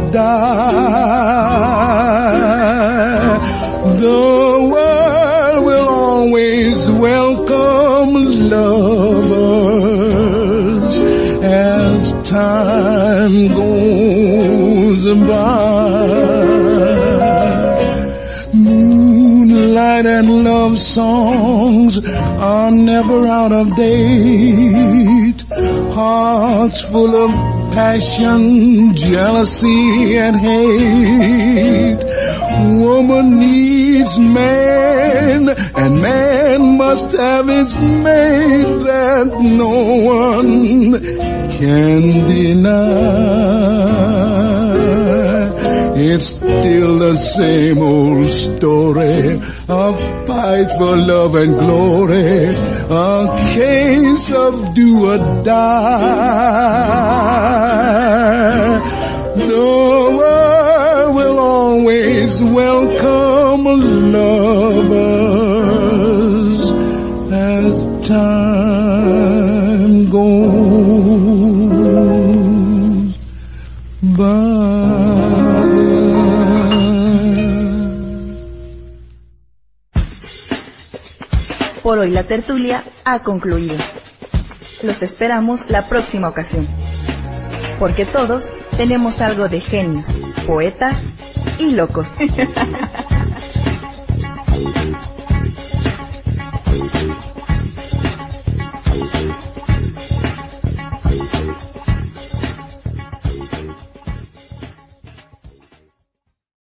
die. The world will always welcome lovers as time goes by. Moonlight and love songs are never out of date. Hearts full of passion, jealousy and hate. Woman needs man, and man must have its mate that no one can deny. It's still the same old story, a fight for love and glory, a case of do or die. The world will always welcome lovers as time goes by. Por hoy la tertulia ha concluido. Los esperamos la próxima ocasión. Porque todos tenemos algo de genios, poetas y locos.